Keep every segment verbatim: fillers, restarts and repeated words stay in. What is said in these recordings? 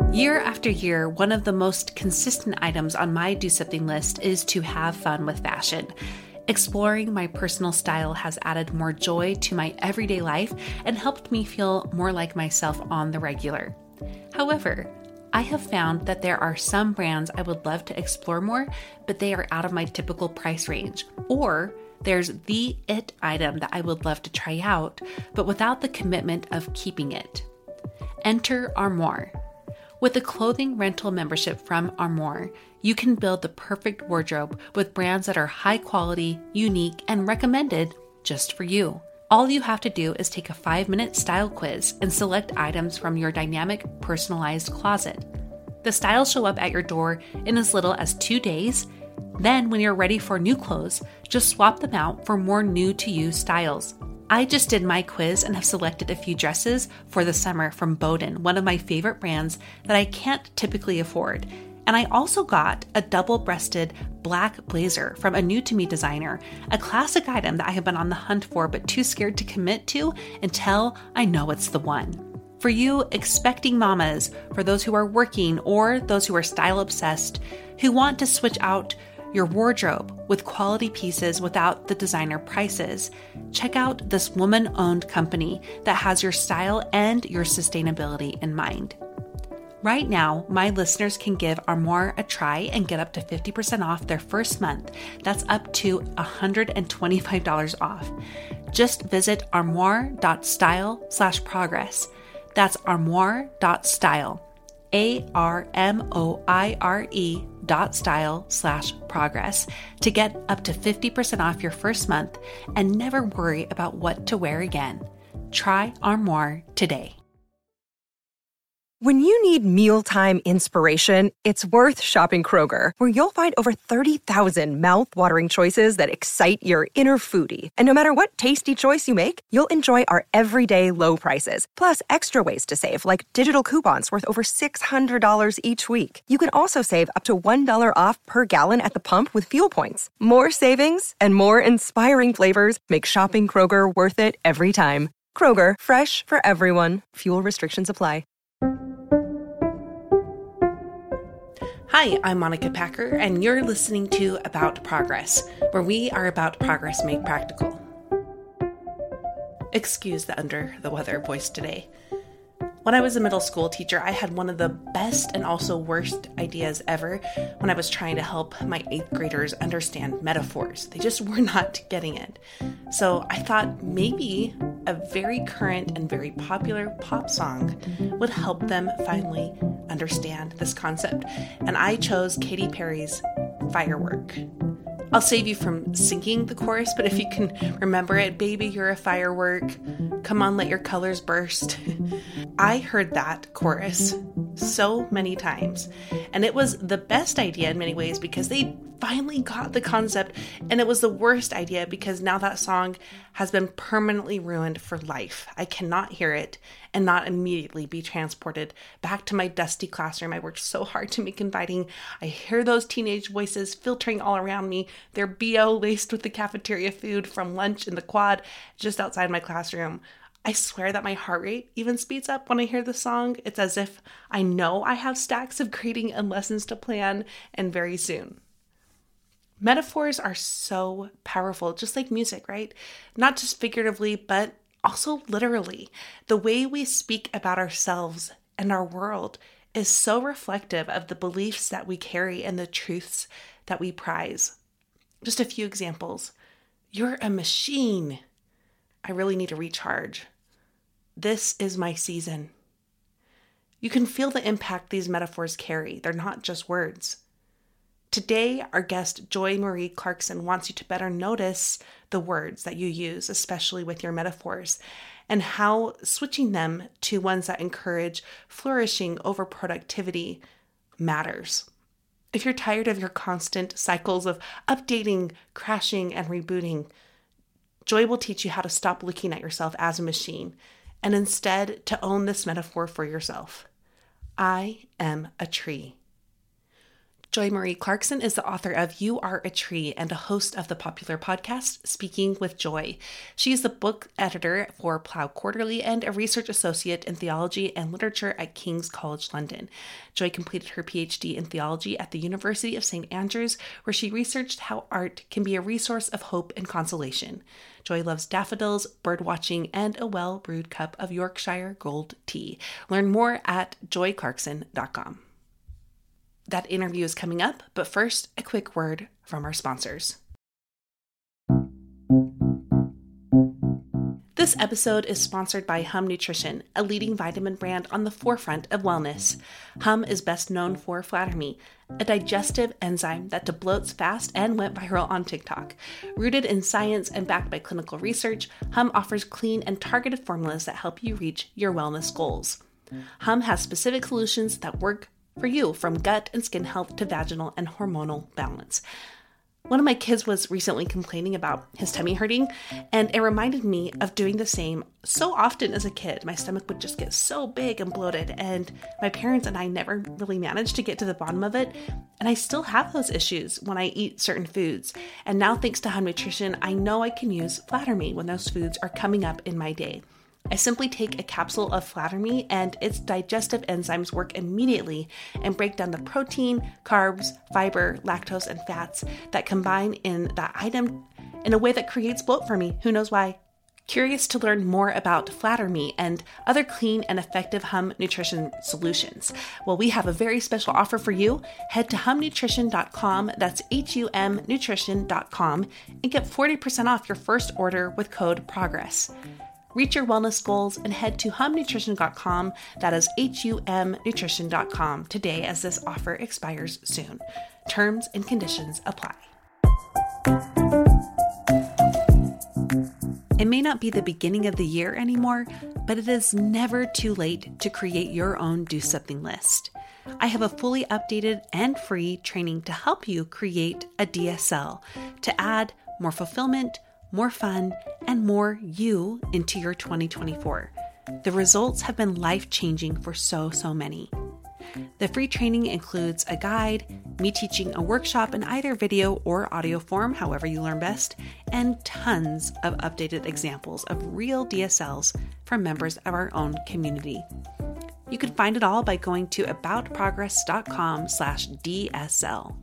Year after year, one of the most consistent items on my do something list is to have fun with fashion. Exploring my personal style has added more joy to my everyday life and helped me feel more like myself on the regular. However, I have found that there are some brands I would love to explore more, but they are out of my typical price range. Or there's the it item that I would love to try out, but without the commitment of keeping it. Enter Armoire. With a clothing rental membership from Armoire, you can build the perfect wardrobe with brands that are high quality, unique, and recommended just for you. All you have to do is take a five-minute style quiz and select items from your dynamic, personalized closet. The styles show up at your door in as little as two days. Then, when you're ready for new clothes, just swap them out for more new-to-you styles. I just did my quiz and have selected a few dresses for the summer from Boden, one of my favorite brands that I can't typically afford. And I also got a double-breasted black blazer from a new-to-me designer, a classic item that I have been on the hunt for but too scared to commit to until I know it's the one. For you expecting mamas, for those who are working or those who are style-obsessed, who want to switch out your wardrobe with quality pieces without the designer prices, check out this woman-owned company that has your style and your sustainability in mind. Right now, my listeners can give Armoire a try and get up to fifty percent off their first month. That's up to one hundred twenty-five dollars off. Just visit armoire.style slash progress. That's armoire.style. A R M O I R E dot style slash progress to get up to fifty percent off your first month and never worry about what to wear again. Try Armoire today. When you need mealtime inspiration, it's worth shopping Kroger, where you'll find over thirty thousand mouth-watering choices that excite your inner foodie. And no matter what tasty choice you make, you'll enjoy our everyday low prices, plus extra ways to save, like digital coupons worth over six hundred dollars each week. You can also save up to one dollar off per gallon at the pump with fuel points. More savings and more inspiring flavors make shopping Kroger worth it every time. Kroger, fresh for everyone. Fuel restrictions apply. Hi, I'm Monica Packer, and you're listening to About Progress, where we are about progress made practical. Excuse the under the weather voice today. When I was a middle school teacher, I had one of the best and also worst ideas ever when I was trying to help my eighth graders understand metaphors. They just were not getting it. So I thought maybe a very current and very popular pop song would help them finally understand this concept. And I chose Katy Perry's Firework. I'll save you from singing the chorus, but if you can remember it, baby, you're a firework. Come on, let your colors burst. I heard that chorus so many times, and it was the best idea in many ways because they finally got the concept, and it was the worst idea because now that song has been permanently ruined for life. I cannot hear it and not immediately be transported back to my dusty classroom I worked so hard to make inviting. I hear those teenage voices filtering all around me, their B O laced with the cafeteria food from lunch in the quad just outside my classroom. I swear that my heart rate even speeds up when I hear the song. It's as if I know I have stacks of grading and lessons to plan, and very soon. Metaphors are so powerful, just like music, right? Not just figuratively, but also literally. The way we speak about ourselves and our world is so reflective of the beliefs that we carry and the truths that we prize. Just a few examples. You're a machine. I really need to recharge. This is my season. You can feel the impact these metaphors carry. They're not just words. Today, our guest Joy Marie Clarkson wants you to better notice the words that you use, especially with your metaphors, and how switching them to ones that encourage flourishing over productivity matters. If you're tired of your constant cycles of updating, crashing, and rebooting, Joy will teach you how to stop looking at yourself as a machine and instead to own this metaphor for yourself. I am a tree. Joy Marie Clarkson is the author of You Are a Tree and a host of the popular podcast, Speaking with Joy. She is the book editor for Plough Quarterly and a research associate in theology and literature at King's College London. Joy completed her P H D in theology at the University of Saint Andrews, where she researched how art can be a resource of hope and consolation. Joy loves daffodils, bird watching, and a well-brewed cup of Yorkshire Gold tea. Learn more at joy clarkson dot com. That interview is coming up, but first, a quick word from our sponsors. This episode is sponsored by Hum Nutrition, a leading vitamin brand on the forefront of wellness. Hum is best known for Flatter Me, a digestive enzyme that debloats fast and went viral on TikTok. Rooted in science and backed by clinical research, Hum offers clean and targeted formulas that help you reach your wellness goals. Hum has specific solutions that work for you, from gut and skin health to vaginal and hormonal balance. One of my kids was recently complaining about his tummy hurting, and it reminded me of doing the same so often as a kid. My stomach would just get so big and bloated, and my parents and I never really managed to get to the bottom of it, and I still have those issues when I eat certain foods. And now, thanks to Hum Nutrition, I know I can use Flatter Me when those foods are coming up in my day. I simply take a capsule of Flatter Me and its digestive enzymes work immediately and break down the protein, carbs, fiber, lactose, and fats that combine in that item in a way that creates bloat for me. Who knows why? Curious to learn more about Flatter Me and other clean and effective Hum Nutrition solutions? Well, we have a very special offer for you. Head to hum nutrition dot com, that's H U M nutrition dot com, and get forty percent off your first order with code PROGRESS. Reach your wellness goals and head to hum nutrition dot com, that is H U M nutrition dot com, today as this offer expires soon. Terms and conditions apply. It may not be the beginning of the year anymore, but it is never too late to create your own Do Something list. I have a fully updated and free training to help you create a D S L to add more fulfillment, more fun, and more you into your twenty twenty-four. The results have been life-changing for so, so many. The free training includes a guide, me teaching a workshop in either video or audio form, however you learn best, and tons of updated examples of real D S Ls from members of our own community. You can find it all by going to about progress dot com slash D S L.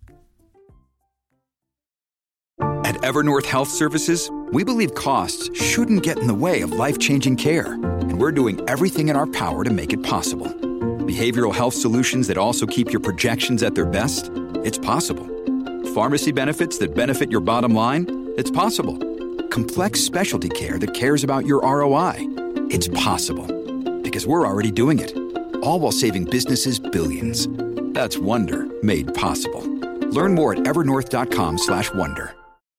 At Evernorth Health Services, we believe costs shouldn't get in the way of life-changing care, and we're doing everything in our power to make it possible. Behavioral health solutions that also keep your projections at their best? It's possible. Pharmacy benefits that benefit your bottom line? It's possible. Complex specialty care that cares about your R O I? It's possible. Because we're already doing it. All while saving businesses billions. That's Wonder made possible. Learn more at evernorth dot com slash wonder.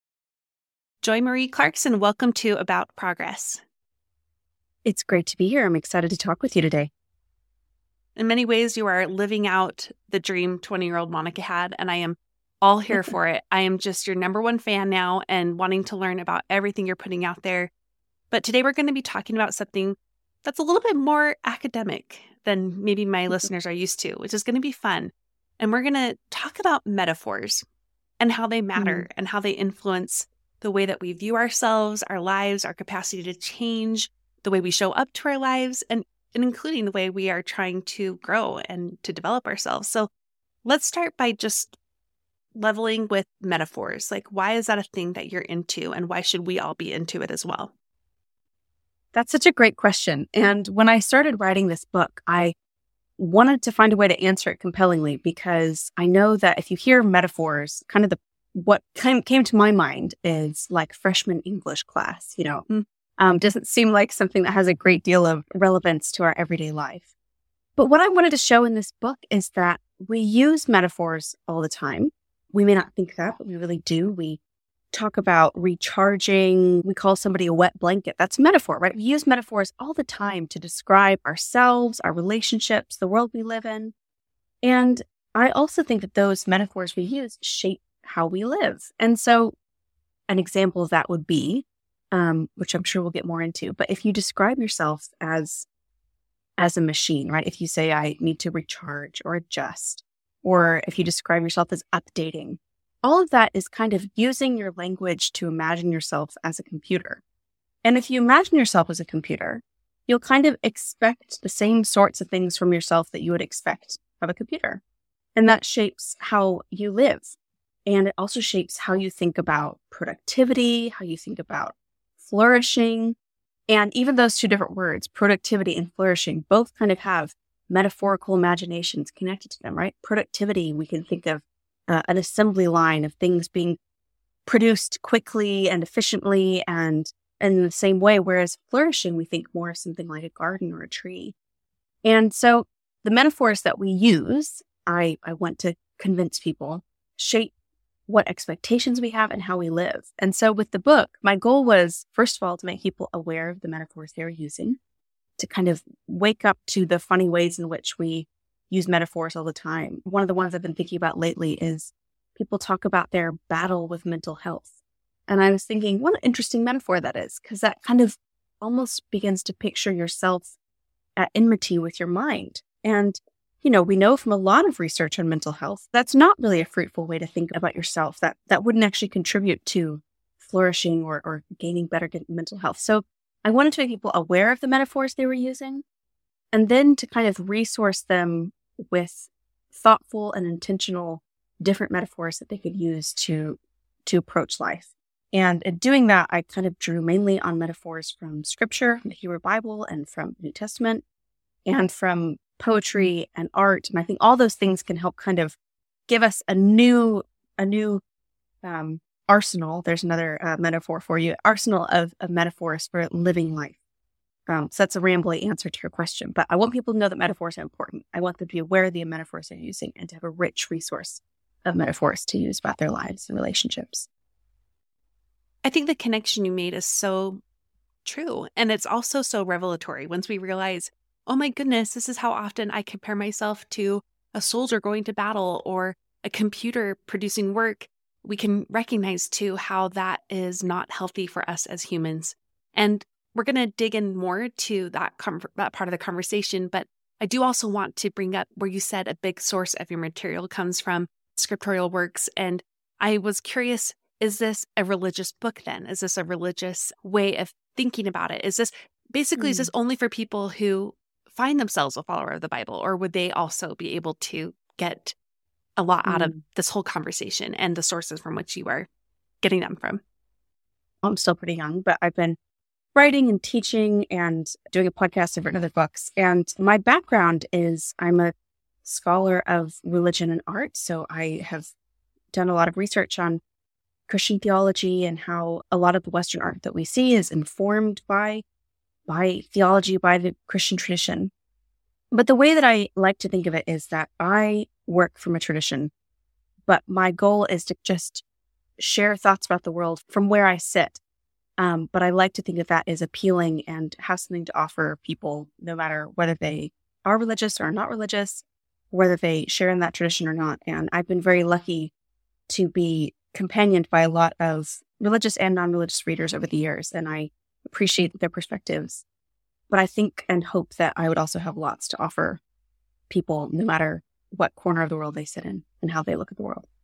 Joy Marie Clarkson, welcome to About Progress. It's great to be here. I'm excited to talk with you today. In many ways, you are living out the dream twenty-year-old Monica had, and I am all here for it. I am just your number one fan now and wanting to learn about everything you're putting out there. But today we're going to be talking about something that's a little bit more academic than maybe my listeners are used to, which is going to be fun. And we're going to talk about metaphors and how they matter mm. and how they influence the way that we view ourselves, our lives, our capacity to change, the way we show up to our lives, and, and including the way we are trying to grow and to develop ourselves. So let's start by just leveling with metaphors. Like, why is that a thing that you're into, and why should we all be into it as well? That's such a great question. And when I started writing this book, I wanted to find a way to answer it compellingly, because I know that if you hear metaphors, kind of the what came, came to my mind is like freshman English class, you know, mm. um, doesn't seem like something that has a great deal of relevance to our everyday life. But what I wanted to show in this book is that we use metaphors all the time. We may not think that, but we really do. We talk about recharging. We call somebody a wet blanket. That's a metaphor, right? We use metaphors all the time to describe ourselves, our relationships, the world we live in. And I also think that those metaphors we use shape how we live. And so an example of that would be, um, which I'm sure we'll get more into, but if you describe yourself as, as a machine, right? If you say, I need to recharge or adjust, or if you describe yourself as updating, all of that is kind of using your language to imagine yourself as a computer. And if you imagine yourself as a computer, you'll kind of expect the same sorts of things from yourself that you would expect of a computer. And that shapes how you live. And it also shapes how you think about productivity, how you think about flourishing. And even those two different words, productivity and flourishing, both kind of have metaphorical imaginations connected to them, right? Productivity, we can think of uh, an assembly line of things being produced quickly and efficiently and in the same way, whereas flourishing, we think more of something like a garden or a tree. And so the metaphors that we use, I, I want to convince people, shape what expectations we have and how we live. And so with the book, my goal was, first of all, to make people aware of the metaphors they were using, to kind of wake up to the funny ways in which we use metaphors all the time. One of the ones I've been thinking about lately is people talk about their battle with mental health. And I was thinking, what an interesting metaphor that is, because that kind of almost begins to picture yourself at enmity with your mind. And, you know, we know from a lot of research on mental health, that's not really a fruitful way to think about yourself. That that wouldn't actually contribute to flourishing or, or gaining better mental health. So I wanted to make people aware of the metaphors they were using, and then to kind of resource them with thoughtful and intentional different metaphors that they could use to to approach life. And in doing that, I kind of drew mainly on metaphors from Scripture, from the Hebrew Bible, and from the New Testament, and from poetry and art. And I think all those things can help kind of give us a new, a new um, arsenal. There's another uh, metaphor for you, arsenal of, of metaphors for living life. Um, so that's a rambly answer to your question. But I want people to know that metaphors are important. I want them to be aware of the metaphors they're using and to have a rich resource of metaphors to use about their lives and relationships. I think the connection you made is so true. And it's also so revelatory once we realize, oh my goodness, this is how often I compare myself to a soldier going to battle or a computer producing work. We can recognize too how that is not healthy for us as humans. And we're going to dig in more to that, com- that part of the conversation. But I do also want to bring up where you said a big source of your material comes from scriptorial works. And I was curious, is this a religious book then? Is this a religious way of thinking about it? Is this basically, mm. is this only for people who find themselves a follower of the Bible, or would they also be able to get a lot mm. out of this whole conversation and the sources from which you are getting them from? I'm still pretty young, but I've been writing and teaching and doing a podcast. I've written other books. And my background is I'm a scholar of religion and art. So I have done a lot of research on Christian theology and how a lot of the Western art that we see is informed by, by theology, by the Christian tradition. But the way that I like to think of it is that I work from a tradition, but my goal is to just share thoughts about the world from where I sit. Um, but I like to think of that as appealing and have something to offer people, no matter whether they are religious or not religious, whether they share in that tradition or not. And I've been very lucky to be companioned by a lot of religious and non-religious readers over the years, and I appreciate their perspectives. But I think and hope that I would also have lots to offer people, no matter what corner of the world they sit in and how they look at the world.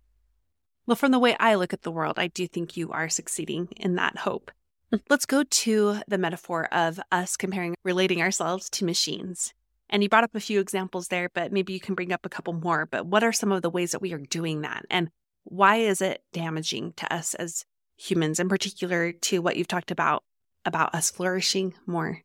Well, from the way I look at the world, I do think you are succeeding in that hope. Let's go to the metaphor of us comparing, relating ourselves to machines. And you brought up a few examples there, but maybe you can bring up a couple more. But what are some of the ways that we are doing that? And why is it damaging to us as humans, in particular to what you've talked about, about us flourishing more?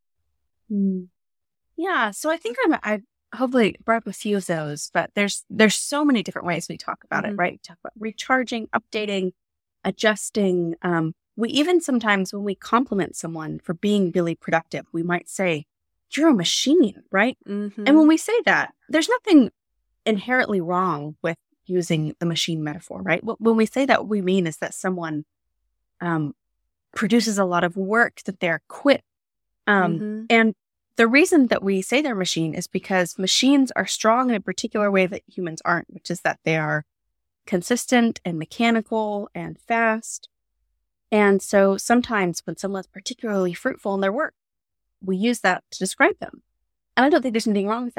Mm. Yeah, so I think I'm, I've hopefully brought up a few of those, but there's there's so many different ways we talk about mm-hmm. it, right? We talk about recharging, updating, adjusting. Um, we even sometimes, when we compliment someone for being really productive, we might say, you're a machine, right? Mm-hmm. And when we say that, there's nothing inherently wrong with using the machine metaphor, right? When we say that, what we mean is that someone um, produces a lot of work, that they're quick. Um, mm-hmm. And the reason that we say they're a machine is because machines are strong in a particular way that humans aren't, which is that they are consistent and mechanical and fast. And so sometimes when someone's particularly fruitful in their work, we use that to describe them. And I don't think there's anything wrong with that.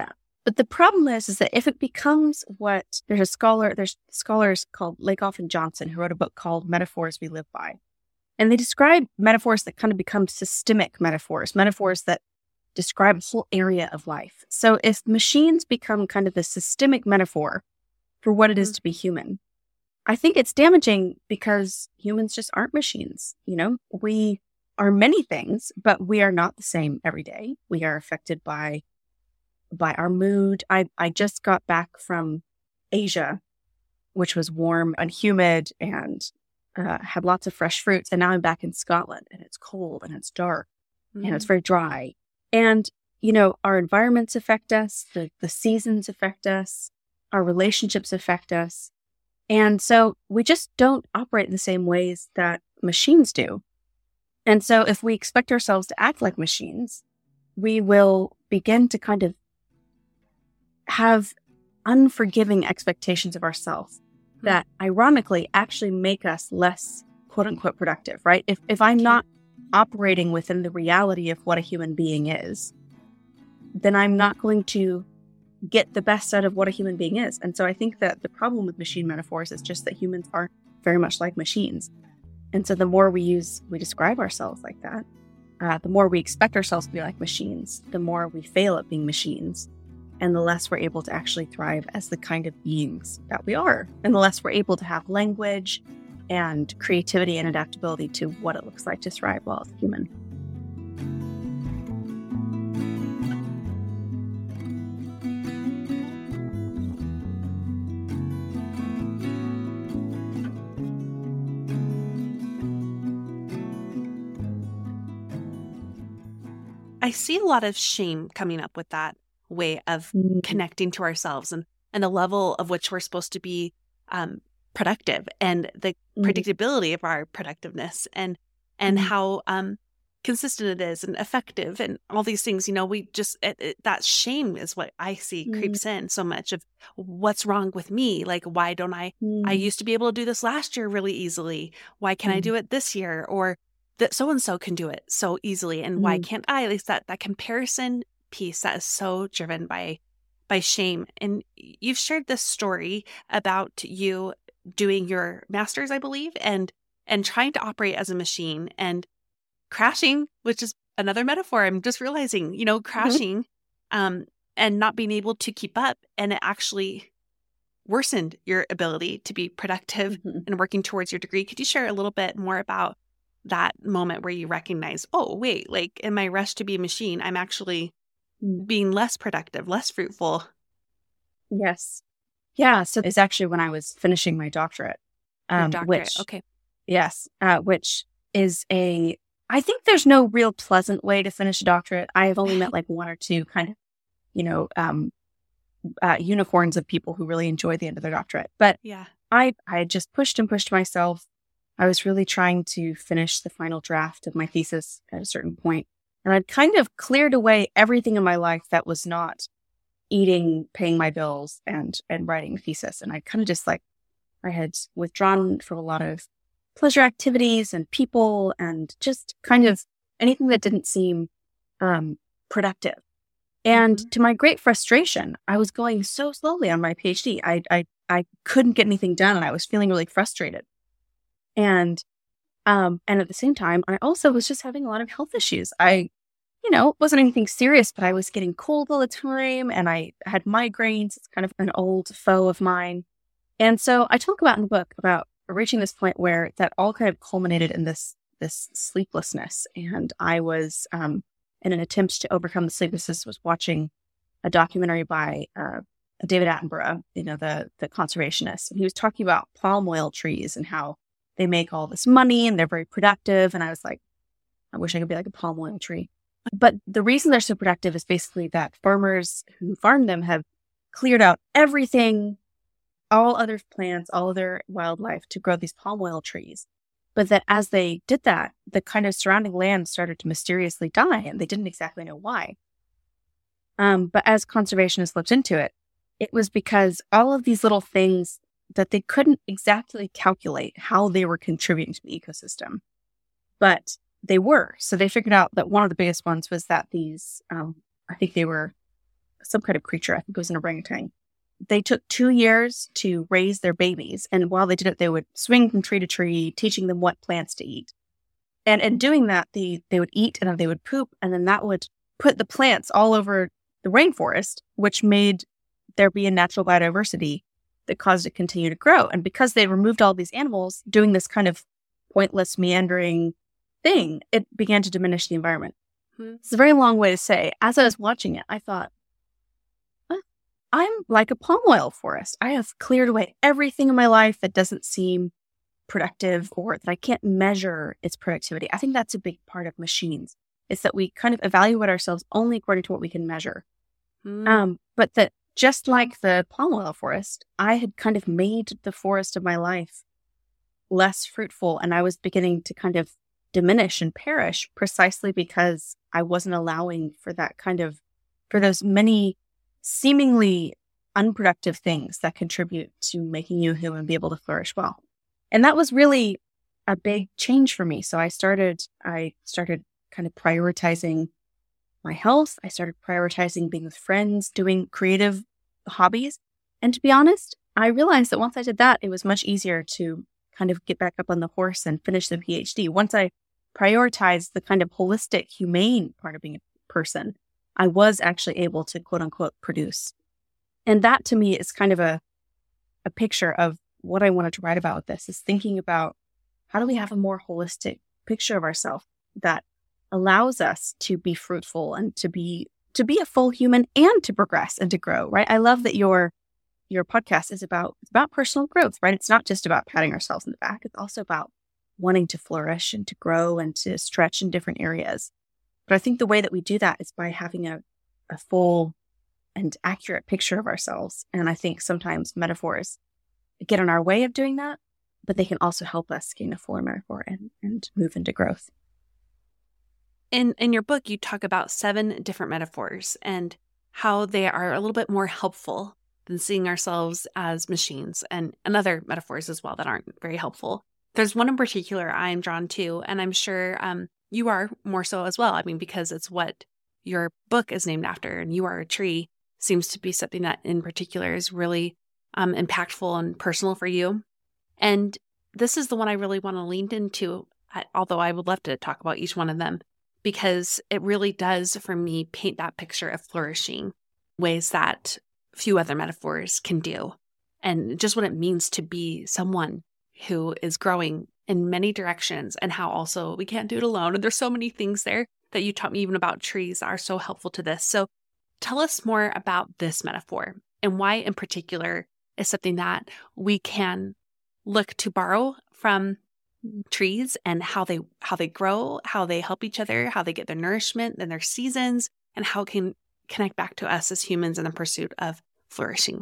But the problem is, is that if it becomes what there's a scholar, there's scholars called Lakoff and Johnson who wrote a book called Metaphors We Live By. And they describe metaphors that kind of become systemic metaphors, metaphors that describe a whole area of life. So if machines become kind of the systemic metaphor for what it is to be human, I think it's damaging because humans just aren't machines. You know, we are many things, but we are not the same every day. We are affected by by our mood. I, I just got back from Asia, which was warm and humid and uh, had lots of fresh fruits. And now I'm back in Scotland and it's cold and it's dark mm. and it's very dry. And, you know, our environments affect us, the, the seasons affect us, our relationships affect us. And so we just don't operate in the same ways that machines do. And so if we expect ourselves to act like machines, we will begin to kind of have unforgiving expectations of ourselves that ironically actually make us less quote unquote productive, right? If if I'm not operating within the reality of what a human being is, then I'm not going to get the best out of what a human being is. And so I think that the problem with machine metaphors is just that humans aren't very much like machines. And so the more we use, we describe ourselves like that, uh, the more we expect ourselves to be like machines, the more we fail at being machines. And the less we're able to actually thrive as the kind of beings that we are. And the less we're able to have language and creativity and adaptability to what it looks like to thrive while as a human. I see a lot of shame coming up with that way of mm-hmm. connecting to ourselves and, and the level of which we're supposed to be um, productive and the mm-hmm. predictability of our productiveness and and mm-hmm. how um, consistent it is and effective and all these things. You know, we just, it, it, that shame is what I see mm-hmm. creeps in so much of what's wrong with me? Like, why don't I, mm-hmm. I used to be able to do this last year really easily. Why can't mm-hmm. I do it this year? Or that so-and-so can do it so easily. And mm-hmm. why can't I? At least that, that comparison piece that is so driven by by shame. And you've shared this story about you doing your master's, I believe, and and trying to operate as a machine and crashing, which is another metaphor. I'm just realizing, you know, crashing mm-hmm. um, and not being able to keep up. And it actually worsened your ability to be productive mm-hmm. and working towards your degree. Could you share a little bit more about that moment where you recognize, oh, wait, like in my rush to be a machine, I'm actually being less productive, less fruitful? Yes. Yeah. So it's actually when I was finishing my doctorate. Um, doctorate. Which, okay. Yes. Uh, which is a, I think there's no real pleasant way to finish a doctorate. I have only met like one or two kind of, you know, um, uh, unicorns of people who really enjoy the end of their doctorate. But yeah, I, I had just pushed and pushed myself. I was really trying to finish the final draft of my thesis at a certain point. And I'd kind of cleared away everything in my life that was not eating, paying my bills, and and writing a thesis. And I kind of just like, I had withdrawn from a lot of pleasure activities and people and just kind of anything that didn't seem um, productive. And mm-hmm. to my great frustration, I was going so slowly on my PhD. I, I, I couldn't get anything done and I was feeling really frustrated. And Um, and at the same time, I also was just having a lot of health issues. I, you know, it wasn't anything serious, but I was getting cold all the time and I had migraines. It's kind of an old foe of mine. And so I talk about in the book about reaching this point where that all kind of culminated in this, this sleeplessness. And I was, um, in an attempt to overcome the sleeplessness, was watching a documentary by, uh, David Attenborough, you know, the, the conservationist. And he was talking about palm oil trees and how they make all this money and they're very productive. And I was like, I wish I could be like a palm oil tree. But the reason they're so productive is basically that farmers who farm them have cleared out everything, all other plants, all other wildlife to grow these palm oil trees. But that as they did that, the kind of surrounding land started to mysteriously die and they didn't exactly know why. Um, but as conservationists looked into it, it was because all of these little things that they couldn't exactly calculate how they were contributing to the ecosystem, but they were. So they figured out that one of the biggest ones was that these, um, I think they were some kind of creature. I think it was an orangutan. They took two years to raise their babies. And while they did it, they would swing from tree to tree, teaching them what plants to eat. And in doing that, they, they would eat and then they would poop. And then that would put the plants all over the rainforest, which made there be a natural biodiversity that caused it to continue to grow. And because they removed all these animals doing this kind of pointless, meandering thing, it began to diminish the environment. Hmm. It's a very long way to say, as I was watching it, I thought, I'm like a palm oil forest. I have cleared away everything in my life that doesn't seem productive or that I can't measure its productivity. I think that's a big part of machines. It's that we kind of evaluate ourselves only according to what we can measure. Mm. Um, but that just like the palm oil forest, I had kind of made the forest of my life less fruitful, and I was beginning to kind of diminish and perish precisely because I wasn't allowing for that kind of, for those many seemingly unproductive things that contribute to making you a human be able to flourish well. And that was really a big change for me. So I started, I started kind of prioritizing my health. I started prioritizing being with friends, doing creative hobbies. And to be honest, I realized that once I did that, it was much easier to kind of get back up on the horse and finish the PhD. Once I prioritized the kind of holistic, humane part of being a person, I was actually able to quote unquote produce. And that to me is kind of a, a picture of what I wanted to write about with this, is thinking about how do we have a more holistic picture of ourselves that allows us to be fruitful and to be to be a full human and to progress and to grow, right? I love that your your podcast is about it's about personal growth, right? It's not just about patting ourselves in the back. It's also about wanting to flourish and to grow and to stretch in different areas. But I think the way that we do that is by having a, a full and accurate picture of ourselves. And I think sometimes metaphors get in our way of doing that, but they can also help us gain a fuller metaphor and, and move into growth. In in your book, you talk about seven different metaphors and how they are a little bit more helpful than seeing ourselves as machines, and, and other metaphors as well that aren't very helpful. There's one in particular I'm drawn to, and I'm sure um, you are more so as well. I mean, because it's what your book is named after, and You Are a Tree seems to be something that in particular is really um, impactful and personal for you. And this is the one I really want to lean into, although I would love to talk about each one of them, because it really does, for me, paint that picture of flourishing, ways that few other metaphors can do, and just what it means to be someone who is growing in many directions, and how also we can't do it alone. And there's so many things there that you taught me even about trees that are so helpful to this. So tell us more about this metaphor and why in particular is something that we can look to borrow from trees, and how they how they grow, how they help each other, how they get their nourishment and their seasons, and how it can connect back to us as humans in the pursuit of flourishing.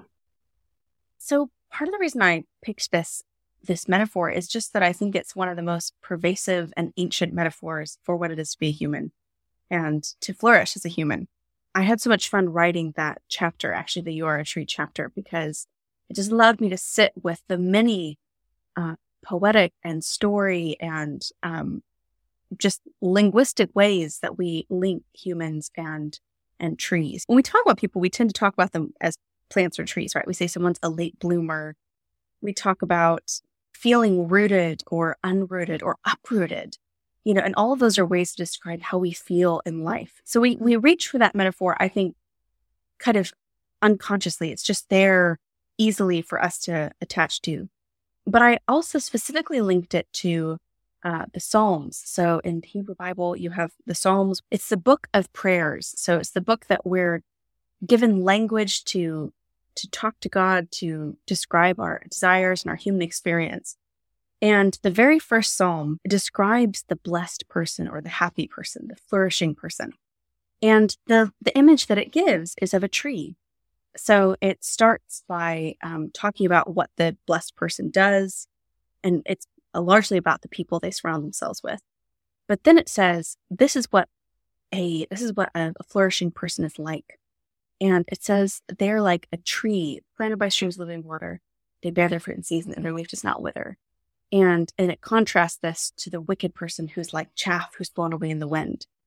So part of the reason I picked this this metaphor is just that I think it's one of the most pervasive and ancient metaphors for what it is to be a human and to flourish as a human. I had so much fun writing that chapter, actually the You Are a Tree chapter, because it just allowed me to sit with the many uh, poetic and story and um, just linguistic ways that we link humans and and trees. When we talk about people, we tend to talk about them as plants or trees, right? We say someone's a late bloomer. We talk about feeling rooted or unrooted or uprooted, you know, and all of those are ways to describe how we feel in life. So we we reach for that metaphor, I think, kind of unconsciously. It's just there easily for us to attach to. But I also specifically linked it to uh, the Psalms. So in the Hebrew Bible, you have the Psalms. It's the book of prayers. So it's the book that we're given language to to talk to God, to describe our desires and our human experience. And the very first Psalm describes the blessed person or the happy person, the flourishing person. And the, the image that it gives is of a tree. So it starts by um, talking about what the blessed person does, and it's largely about the people they surround themselves with. But then it says, this is what a this is what a, a flourishing person is like. And it says they're like a tree planted by streams of living water. They bear their fruit in season, and their leaf does not wither. And and it contrasts this to the wicked person who's like chaff who's blown away in the wind.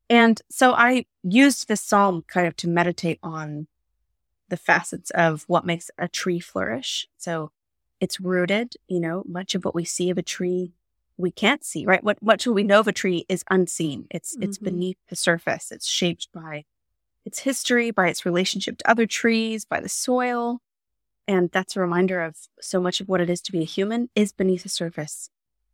And so I used this psalm kind of to meditate on the facets of what makes a tree flourish. So it's rooted, you know, much of what we see of a tree, we can't see, right? What much of what we know of a tree is unseen. It's, mm-hmm. it's beneath the surface. It's shaped by its history, by its relationship to other trees, by the soil. And that's a reminder of so much of what it is to be a human is beneath the surface.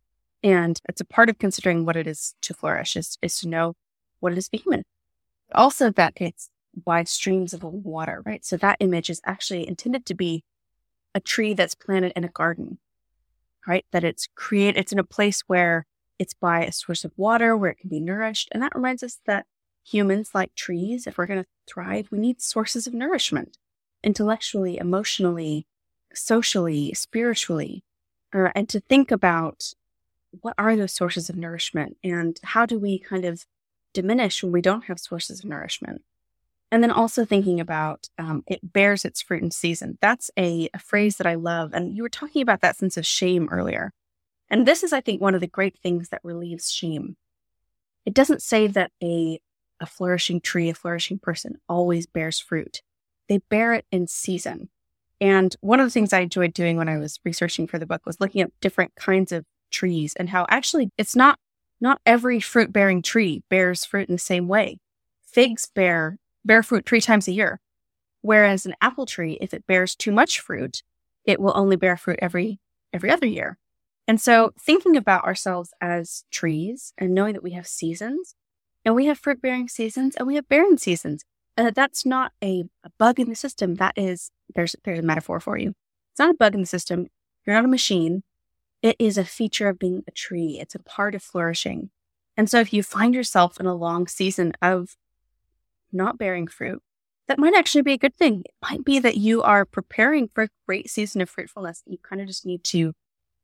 And it's a part of considering what it is to flourish, is, is to know what it is to be human. Also that it's wide streams of water, right? So that image is actually intended to be a tree that's planted in a garden, right? That it's create, it's in a place where it's by a source of water, where it can be nourished. And that reminds us that humans, like trees, if we're going to thrive, we need sources of nourishment, intellectually, emotionally, socially, spiritually, uh, and to think about what are those sources of nourishment and how do we kind of diminish when we don't have sources of nourishment. And then also thinking about um, it bears its fruit in season. That's a, a phrase that I love. And you were talking about that sense of shame earlier. And this is, I think, one of the great things that relieves shame. It doesn't say that a, a flourishing tree, a flourishing person always bears fruit. They bear it in season. And one of the things I enjoyed doing when I was researching for the book was looking at different kinds of trees and how actually it's not, not every fruit-bearing tree bears fruit in the same way. Figs bear bear fruit three times a year. Whereas an apple tree, if it bears too much fruit, it will only bear fruit every every other year. And so thinking about ourselves as trees and knowing that we have seasons, and we have fruit-bearing seasons and we have barren seasons, and that that's not a, a bug in the system. That is, there's, there's a metaphor for you. It's not a bug in the system. You're not a machine. It is a feature of being a tree. It's a part of flourishing. And so if you find yourself in a long season of not bearing fruit, that might actually be a good thing. It might be that you are preparing for a great season of fruitfulness. You kind of just need to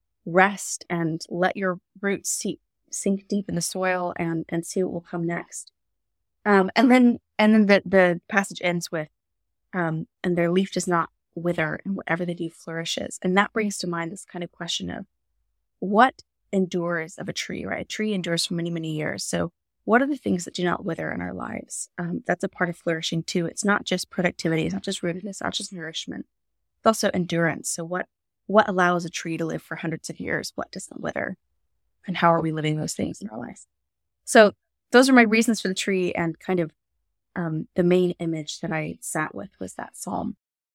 rest and let your roots see, sink deep in the soil and, and see what will come next. Um, and then and then the, the passage ends with, um, and their leaf does not wither, and whatever they do flourishes. And that brings to mind this kind of question of what endures of a tree, right? A tree endures for many, many years. So what are the things that do not wither in our lives? Um, that's a part of flourishing too. It's not just productivity. It's not just rootedness, it's not just nourishment. It's also endurance. So what, what allows a tree to live for hundreds of years? What doesn't wither? And how are we living those things in our lives? So those are my reasons for the tree, and kind of um, the main image that I sat with was that psalm.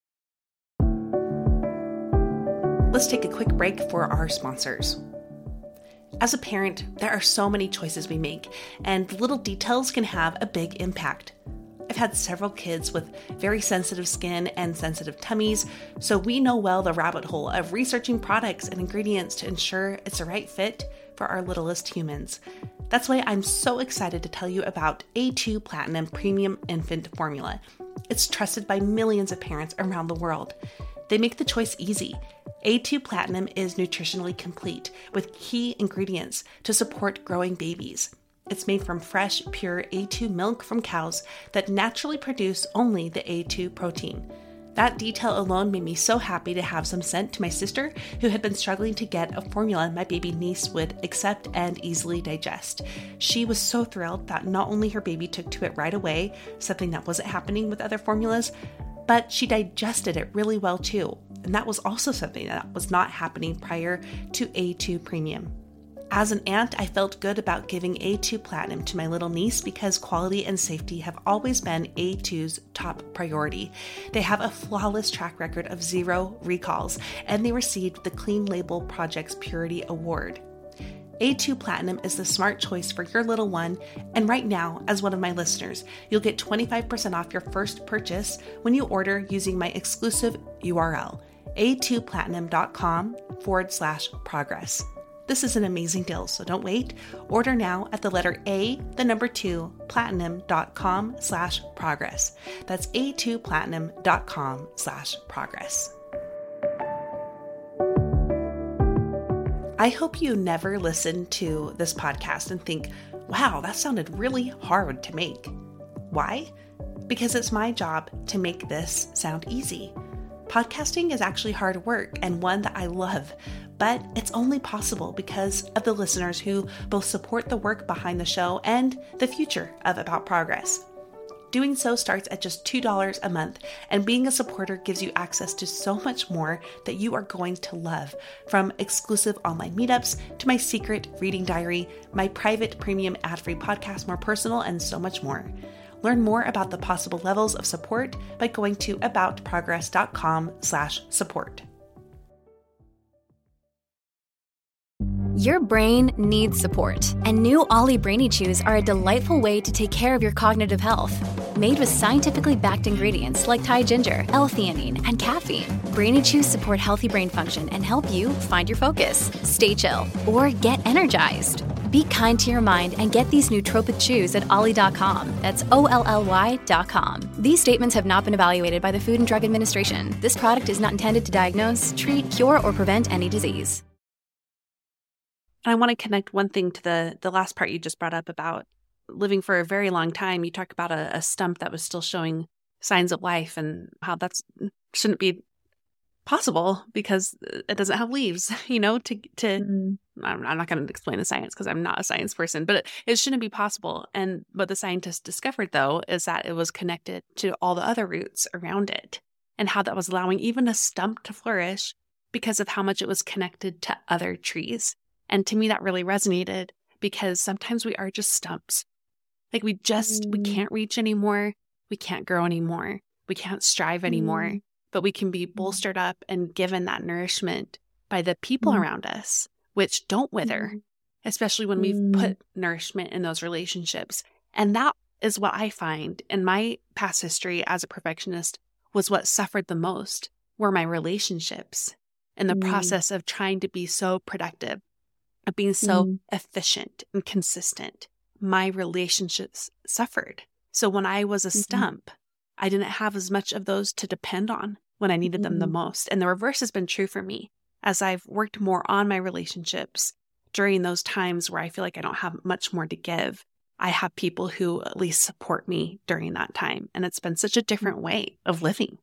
Let's take a quick break for our sponsors. As a parent, there are so many choices we make, and little details can have a big impact. I've had several kids with very sensitive skin and sensitive tummies, so we know well the rabbit hole of researching products and ingredients to ensure it's the right fit for our littlest humans. That's why I'm so excited to tell you about A two Platinum Premium Infant Formula. It's trusted by millions of parents around the world. They make the choice easy. A two Platinum is nutritionally complete with key ingredients to support growing babies. It's made from fresh, pure A two milk from cows that naturally produce only the A two protein. That detail alone made me so happy to have some sent to my sister, who had been struggling to get a formula my baby niece would accept and easily digest. She was so thrilled that not only her baby took to it right away, something that wasn't happening with other formulas, but she digested it really well too. And that was also something that was not happening prior to A two Premium. As an aunt, I felt good about giving A two Platinum to my little niece because quality and safety have always been A two's top priority. They have a flawless track record of zero recalls, and they received the Clean Label Project's Purity Award. A two Platinum is the smart choice for your little one, and right now, as one of my listeners, you'll get twenty-five percent off your first purchase when you order using my exclusive U R L, a two platinum dot com forward slash progress. This is an amazing deal, so don't wait. Order now at the letter A, the number two, platinum.com slash progress. That's a two platinum dot com slash progress. I hope you never listen to this podcast and think, wow, that sounded really hard to make. Why? Because it's my job to make this sound easy. Podcasting is actually hard work and one that I love, but it's only possible because of the listeners who both support the work behind the show and the future of About Progress. Doing so starts at just two dollars a month, and being a supporter gives you access to so much more that you are going to love, from exclusive online meetups to my secret reading diary, my private premium ad-free podcast, More Personal, and so much more. Learn more about the possible levels of support by going to aboutprogress.com slash support. Your brain needs support, and new Ollie Brainy Chews are a delightful way to take care of your cognitive health. Made with scientifically backed ingredients like Thai ginger, L-theanine, and caffeine, Brainy Chews support healthy brain function and help you find your focus, stay chill, or get energized. Be kind to your mind and get these nootropic chews at ollie dot com. That's O L L Y dot com. These statements have not been evaluated by the Food and Drug Administration. This product is not intended to diagnose, treat, cure, or prevent any disease. I want to connect one thing to the the last part you just brought up about living for a very long time. You talked about a, a stump that was still showing signs of life and how that's shouldn't be possible because it doesn't have leaves, you know, to, to mm-hmm. I'm, I'm not going to explain the science because I'm not a science person, but it, it shouldn't be possible. And what the scientists discovered, though, is that it was connected to all the other roots around it and how that was allowing even a stump to flourish because of how much it was connected to other trees. And to me, that really resonated because sometimes we are just stumps. Like we just, mm. we can't reach anymore. We can't grow anymore. We can't strive anymore. Mm. But we can be bolstered up and given that nourishment by the people mm. around us, which don't wither, mm. especially when we've mm. put nourishment in those relationships. And that is what I find in my past history as a perfectionist was what suffered the most were my relationships in the mm. process of trying to be so productive, of being so mm. efficient and consistent. My relationships suffered. So when I was a mm-hmm. stump, I didn't have as much of those to depend on when I needed mm-hmm. them the most. And the reverse has been true for me as I've worked more on my relationships during those times where I feel like I don't have much more to give. I have people who at least support me during that time. And it's been such a different way of living.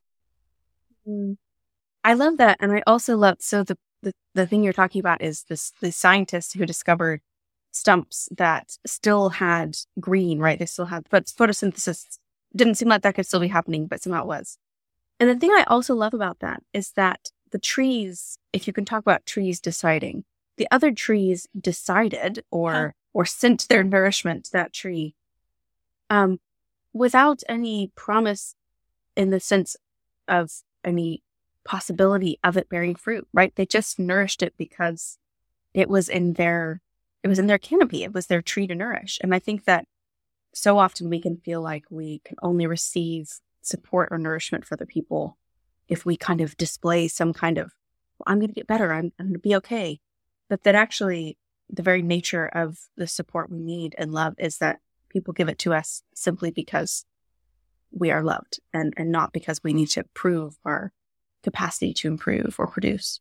Mm. I love that. And I also love, so the, the, the thing you're talking about is this, the scientists who discovered stumps that still had green, right? They still had, but photosynthesis didn't seem like that could still be happening, but somehow it was. And the thing I also love about that is that the trees, if you can talk about trees deciding, the other trees decided or huh. or sent their nourishment to that tree um, without any promise in the sense of any possibility of it bearing fruit, right? They just nourished it because it was in their it was in their canopy. It was their tree to nourish. And I think that so often we can feel like we can only receive support or nourishment for the people if we kind of display some kind of, well, I'm going to get better. I'm, I'm going to be okay. But that actually the very nature of the support we need and love is that people give it to us simply because we are loved and, and not because we need to prove our capacity to improve or produce.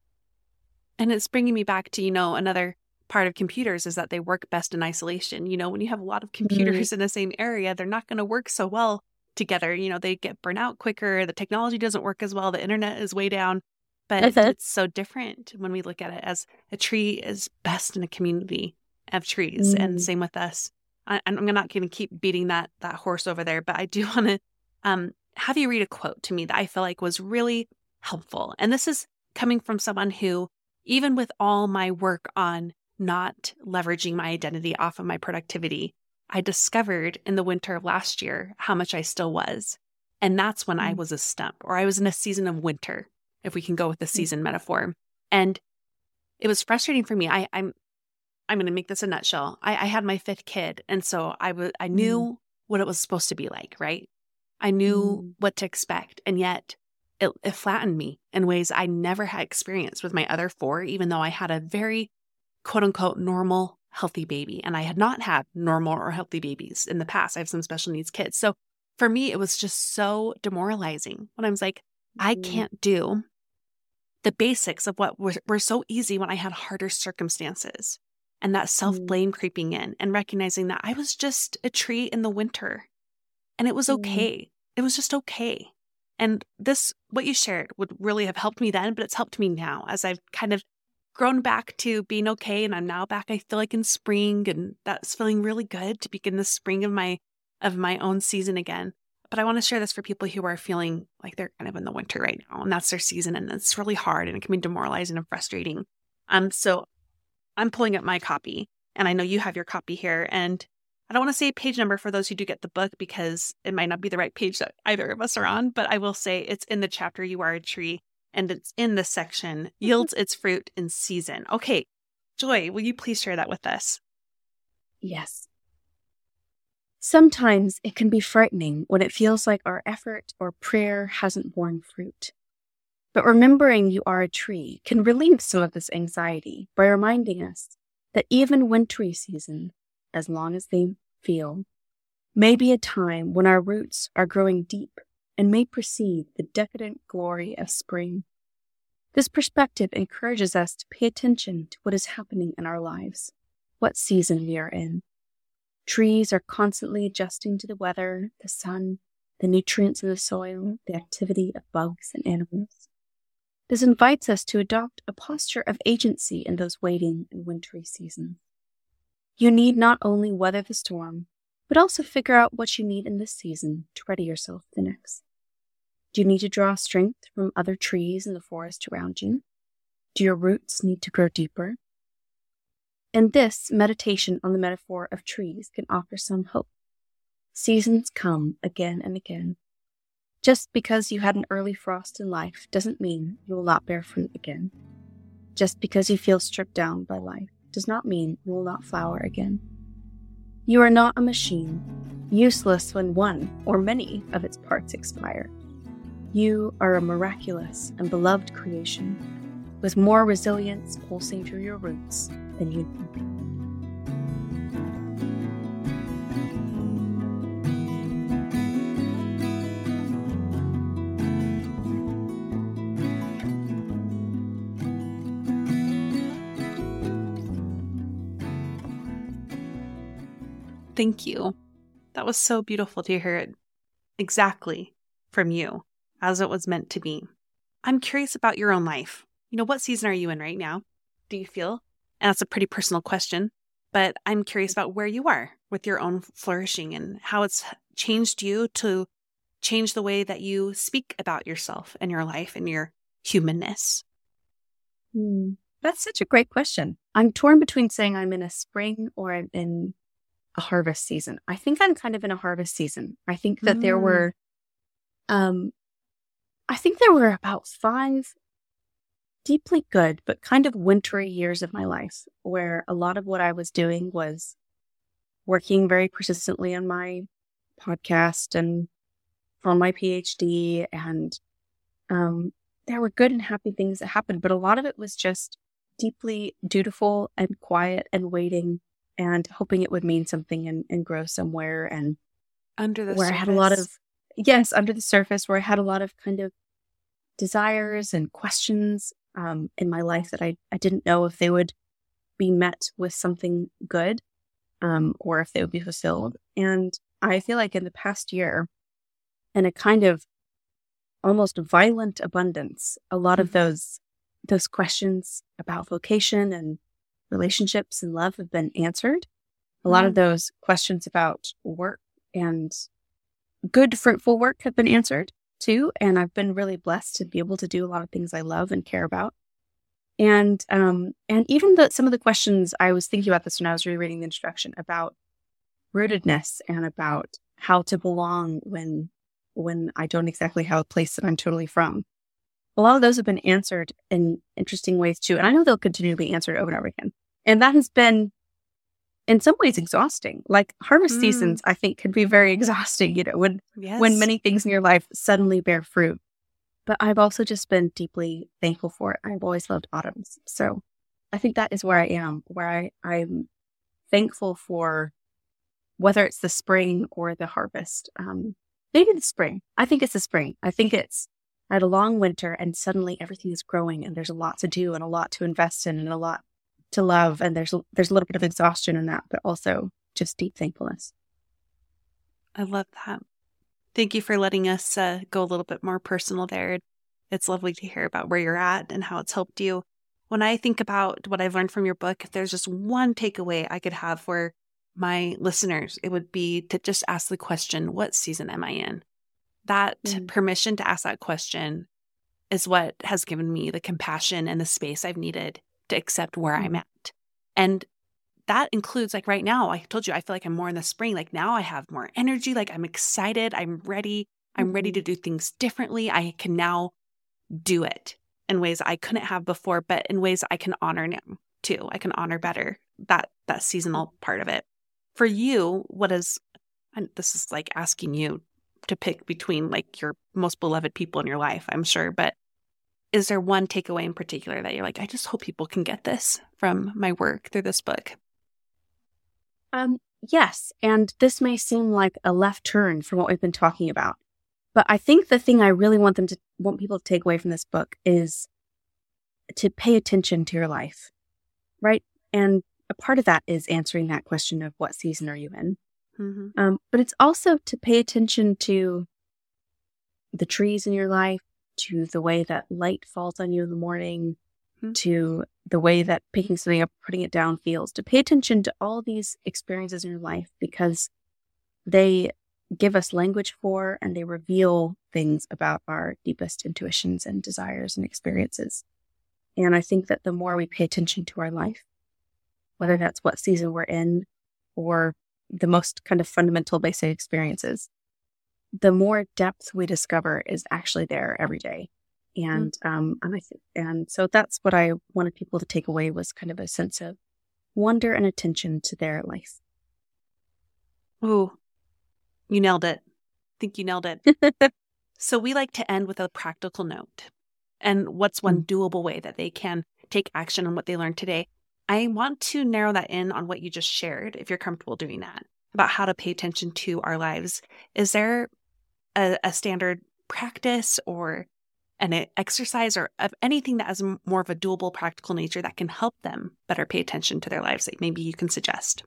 And it's bringing me back to, you know, another part of computers is that they work best in isolation. You know, when you have a lot of computers mm-hmm. in the same area, they're not going to work so well together. You know, they get burnt out quicker. The technology doesn't work as well. The internet is way down. But it's, it's so different when we look at it as a tree is best in a community of trees. Mm-hmm. And same with us. I, I'm not going to keep beating that that horse over there, but I do want to um, have you read a quote to me that I feel like was really helpful. And this is coming from someone who, even with all my work on not leveraging my identity off of my productivity, I discovered in the winter of last year how much I still was. And that's when mm-hmm. I was a stump, or I was in a season of winter, if we can go with the season mm-hmm. metaphor. And it was frustrating for me. I, I'm I'm going to make this a nutshell. I, I had my fifth kid. And so I, w- I knew mm-hmm. what it was supposed to be like, right? I knew mm-hmm. what to expect. And yet it, it flattened me in ways I never had experienced with my other four, even though I had a very quote unquote normal, healthy baby. And I had not had normal or healthy babies in the past. I have some special needs kids. So for me, it was just so demoralizing when I was like, mm-hmm. I can't do the basics of what were, were so easy when I had harder circumstances. And that self-blame mm-hmm. creeping in and recognizing that I was just a tree in the winter and it was okay. Mm-hmm. It was just okay. And this, what you shared would really have helped me then, but it's helped me now as I've kind of grown back to being okay. And I'm now back, I feel like in spring, and that's feeling really good to begin the spring of my, of my own season again. But I want to share this for people who are feeling like they're kind of in the winter right now, and that's their season, and it's really hard, and it can be demoralizing and frustrating. Um, so I'm pulling up my copy, and I know you have your copy here, and I don't want to say a page number for those who do get the book because it might not be the right page that either of us are on, but I will say it's in the chapter You Are a Tree, and it's in the section Yields Its Fruit in Season. Okay, Joy, will you please share that with us? Yes. Sometimes it can be frightening when it feels like our effort or prayer hasn't borne fruit. But remembering you are a tree can relieve some of this anxiety by reminding us that even wintry seasons, as long as they feel, may be a time when our roots are growing deep and may precede the decadent glory of spring. This perspective encourages us to pay attention to what is happening in our lives, what season we are in. Trees are constantly adjusting to the weather, the sun, the nutrients in the soil, the activity of bugs and animals. This invites us to adopt a posture of agency in those waiting and wintry seasons. You need not only weather the storm, but also figure out what you need in this season to ready yourself for the next. Do you need to draw strength from other trees in the forest around you? Do your roots need to grow deeper? And this meditation on the metaphor of trees can offer some hope. Seasons come again and again. Just because you had an early frost in life doesn't mean you will not bear fruit again. Just because you feel stripped down by life does not mean you will not flower again. You are not a machine, useless when one or many of its parts expire. You are a miraculous and beloved creation, with more resilience pulsing through your roots than you think. Thank you. That was so beautiful to hear it exactly from you, as it was meant to be. I'm curious about your own life. You know, what season are you in right now? Do you feel? And that's a pretty personal question, but I'm curious about where you are with your own flourishing and how it's changed you to change the way that you speak about yourself and your life and your humanness. Hmm. That's such a great question. I'm torn between saying I'm in a spring or I'm in a harvest season. I think I'm kind of in a harvest season. I think that mm. there were, um, I think there were about five deeply good, but kind of wintry years of my life where a lot of what I was doing was working very persistently on my podcast and for my PhD. And um, there were good and happy things that happened, but a lot of it was just deeply dutiful and quiet and waiting and hoping it would mean something and, and grow somewhere. And under the where surface. I had a lot of, yes, under the surface, where I had a lot of kind of desires and questions um, in my life that I, I didn't know if they would be met with something good um, or if they would be fulfilled. And I feel like in the past year, in a kind of almost violent abundance, a lot mm-hmm. of those those questions about vocation and relationships and love have been answered. A mm-hmm. lot of those questions about work and good, fruitful work have been answered too. And I've been really blessed to be able to do a lot of things I love and care about. And um, and even the, some of the questions, I was thinking about this when I was rereading the introduction about rootedness and about how to belong when when I don't exactly have a place that I'm totally from. A lot of those have been answered in interesting ways too. And I know they'll continue to be answered over and over again. And that has been, in some ways, exhausting. Like harvest mm. seasons, I think, can be very exhausting, you know, when, yes. when many things in your life suddenly bear fruit. But I've also just been deeply thankful for it. I've always loved autumns. So I think that is where I am, where I, I'm thankful for whether it's the spring or the harvest. Um, maybe the spring. I think it's the spring. I think it's I had a long winter and suddenly everything is growing and there's a lot to do and a lot to invest in and a lot to love. And there's, there's a little bit of exhaustion in that, but also just deep thankfulness. I love that. Thank you for letting us uh, go a little bit more personal there. It's lovely to hear about where you're at and how it's helped you. When I think about what I've learned from your book, if there's just one takeaway I could have for my listeners, it would be to just ask the question, what season am I in? That mm. permission to ask that question is what has given me the compassion and the space I've needed to accept where mm. I'm at. And that includes, like right now, I told you, I feel like I'm more in the spring. Like now I have more energy. Like I'm excited. I'm ready. I'm mm-hmm. ready to do things differently. I can now do it in ways I couldn't have before, but in ways I can honor now too. I can honor better that, that seasonal part of it. For you, what is, and this is like asking you to pick between like your most beloved people in your life, I'm sure, but is there one takeaway in particular that you're like, I just hope people can get this from my work through this book? Um, yes. And this may seem like a left turn from what we've been talking about, but I think the thing I really want them to want people to take away from this book is to pay attention to your life, right? And a part of that is answering that question of what season are you in? Mm-hmm. Um, but it's also to pay attention to the trees in your life, to the way that light falls on you in the morning, mm-hmm. to the way that picking something up, putting it down feels, to pay attention to all these experiences in your life because they give us language for and they reveal things about our deepest intuitions and desires and experiences. And I think that the more we pay attention to our life, whether that's what season we're in or the most kind of fundamental basic experiences, the more depth we discover is actually there every day. And mm-hmm. um, and I think, and so that's what I wanted people to take away was kind of a sense of wonder and attention to their life. Ooh, you nailed it. I think you nailed it. So we like to end with a practical note. And what's one mm-hmm. doable way that they can take action on what they learned today? I want to narrow that in on what you just shared, if you're comfortable doing that, about how to pay attention to our lives. Is there a, a standard practice or an exercise or of anything that has more of a doable, practical nature that can help them better pay attention to their lives that maybe you can suggest?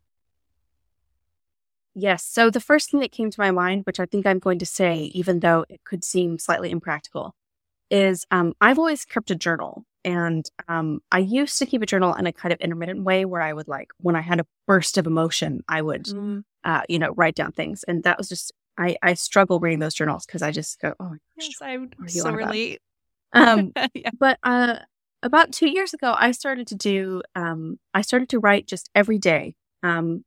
Yes. So the first thing that came to my mind, which I think I'm going to say, even though it could seem slightly impractical, is um, I've always kept a journal. And um, I used to keep a journal in a kind of intermittent way where I would like, when I had a burst of emotion, I would, mm. uh, you know, write down things. And that was just, I, I struggle reading those journals because I just go, oh, my gosh, yes, I would so relate. Um, yeah. But uh, about two years ago, I started to do, um, I started to write just every day. Um,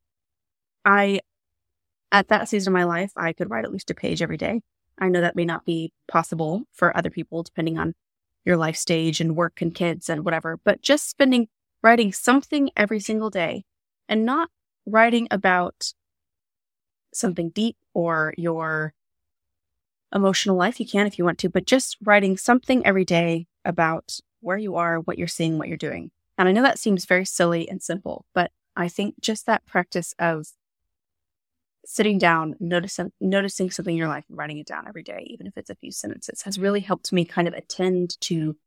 I, at that season of my life, I could write at least a page every day. I know that may not be possible for other people, depending on your life stage and work and kids and whatever, but just spending, writing something every single day and not writing about something deep or your emotional life. You can if you want to, but just writing something every day about where you are, what you're seeing, what you're doing. And I know that seems very silly and simple, but I think just that practice of sitting down, noticing, noticing something in your life and writing it down every day, even if it's a few sentences, has really helped me kind of attend to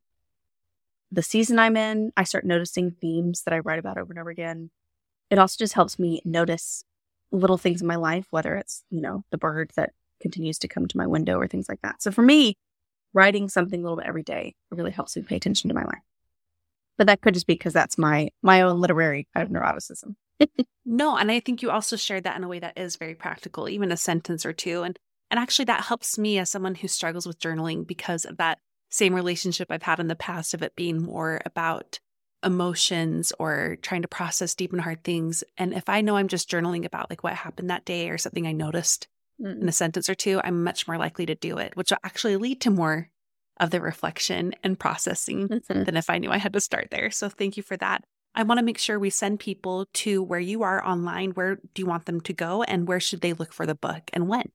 the season I'm in. I start noticing themes that I write about over and over again. It also just helps me notice little things in my life, whether it's, you know, the bird that continues to come to my window or things like that. So for me, writing something a little bit every day really helps me pay attention to my life. But that could just be because that's my my own literary kind of neuroticism. No, and I think you also shared that in a way that is very practical, even a sentence or two. And and actually that helps me as someone who struggles with journaling because of that same relationship I've had in the past of it being more about emotions or trying to process deep and hard things. And if I know I'm just journaling about like what happened that day or something I noticed mm. in a sentence or two, I'm much more likely to do it, which will actually lead to more of the reflection and processing mm-hmm. than if I knew I had to start there. So thank you for that. I want to make sure we send people to where you are online. Where do you want them to go and where should they look for the book and when?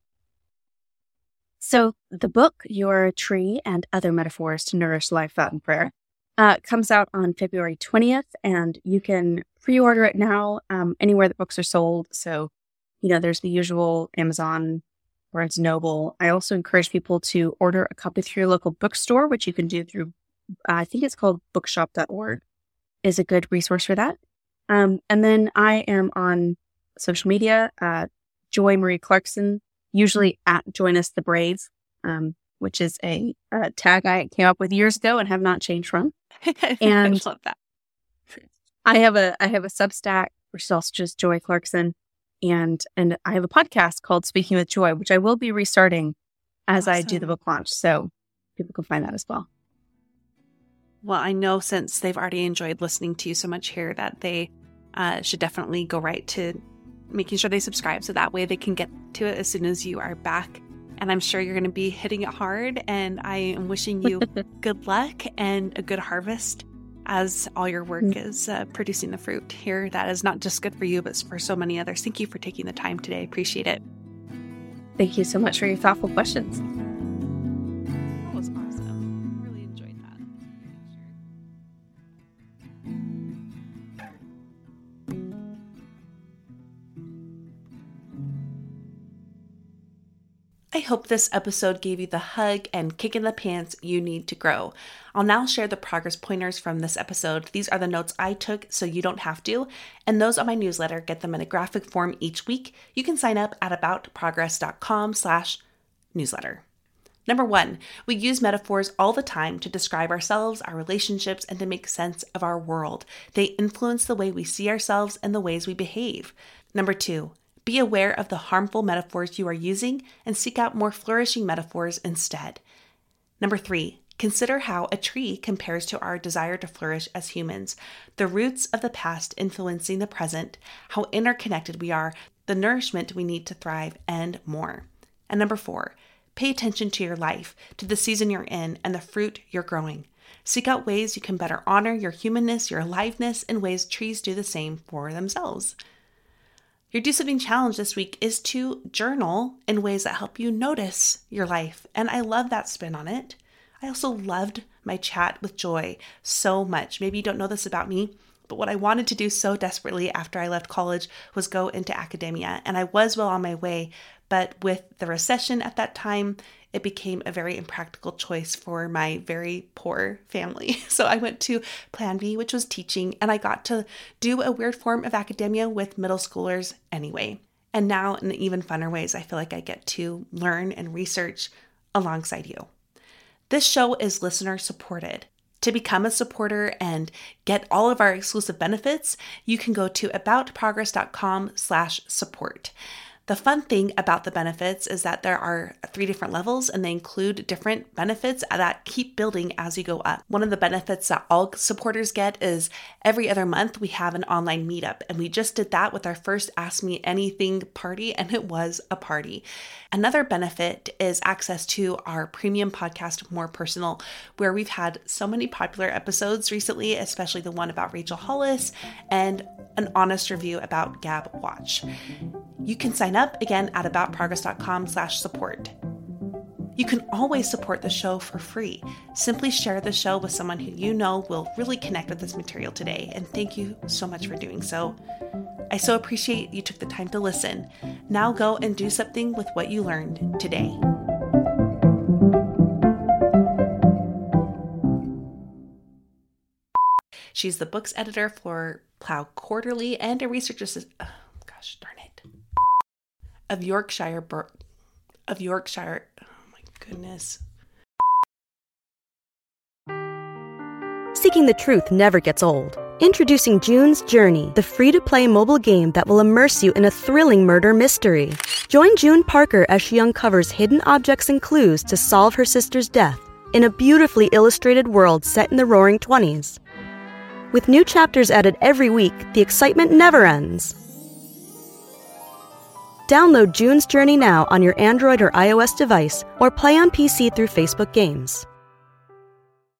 So the book, Your Tree and Other Metaphors to Nourish Life, Thought, and Prayer, uh, comes out on February twentieth, and you can pre-order it now um, anywhere that books are sold. So, you know, there's the usual Amazon, Barnes and Noble. I also encourage people to order a copy through your local bookstore, which you can do through, uh, I think it's called bookshop dot org, is a good resource for that. Um, and then I am on social media, uh, Joy Marie Clarkson. usually at Join Us the Brave, um, which is a, a tag I came up with years ago and have not changed from. And I love that. I have a I have a Substack, which is also just Joy Clarkson, and and I have a podcast called Speaking with Joy, which I will be restarting as awesome. I do the book launch. So people can find that as well. Well, I know since they've already enjoyed listening to you so much here that they uh, should definitely go right to making sure they subscribe so that way they can get to it as soon as you are back. And I'm sure you're going to be hitting it hard. And I am wishing you good luck and a good harvest as all your work mm-hmm. is uh, producing the fruit here. That is not just good for you, but for so many others. Thank you for taking the time today. Appreciate it. Thank you so much for your thoughtful questions. That was awesome. Really enjoyed that. I hope this episode gave you the hug and kick in the pants you need to grow. I'll now share the progress pointers from this episode. These are the notes I took so you don't have to, and those on my newsletter get them in a graphic form each week. You can sign up at aboutprogress.com slash newsletter. Number one, we use metaphors all the time to describe ourselves, our relationships, and to make sense of our world. They influence the way we see ourselves and the ways we behave. Number two, be aware of the harmful metaphors you are using and seek out more flourishing metaphors instead. Number three, consider how a tree compares to our desire to flourish as humans, the roots of the past influencing the present, how interconnected we are, the nourishment we need to thrive, and more. And number four, pay attention to your life, to the season you're in, and the fruit you're growing. Seek out ways you can better honor your humanness, your aliveness, in ways trees do the same for themselves. Your Do Something challenge this week is to journal in ways that help you notice your life. And I love that spin on it. I also loved my chat with Joy so much. Maybe you don't know this about me, but what I wanted to do so desperately after I left college was go into academia. And I was well on my way, but with the recession at that time, it became a very impractical choice for my very poor family. So I went to Plan B, which was teaching, and I got to do a weird form of academia with middle schoolers anyway. And now in even funner ways, I feel like I get to learn and research alongside you. This show is listener supported. To become a supporter and get all of our exclusive benefits, you can go to aboutprogress.com slash support. The fun thing about the benefits is that there are three different levels and they include different benefits that keep building as you go up. One of the benefits that all supporters get is every other month we have an online meetup, and we just did that with our first Ask Me Anything party, and it was a party. Another benefit is access to our premium podcast, More Personal, where we've had so many popular episodes recently, especially the one about Rachel Hollis and an honest review about Gab Watch. You can sign up again at aboutprogress.com slash support. You can always support the show for free. Simply share the show with someone who you know will really connect with this material today. And thank you so much for doing so. I so appreciate you took the time to listen. Now go and do something with what you learned today. She's the books editor for Plough Quarterly and a research assistant. Oh, gosh darn it. Of Yorkshire, Bur- of Yorkshire. Oh my goodness. Seeking the truth never gets old. Introducing June's Journey, the free-to-play mobile game that will immerse you in a thrilling murder mystery. Join June Parker as she uncovers hidden objects and clues to solve her sister's death in a beautifully illustrated world set in the Roaring Twenties. With new chapters added every week, the excitement never ends. Download June's Journey now on your Android or iOS device, or play on P C through Facebook Games.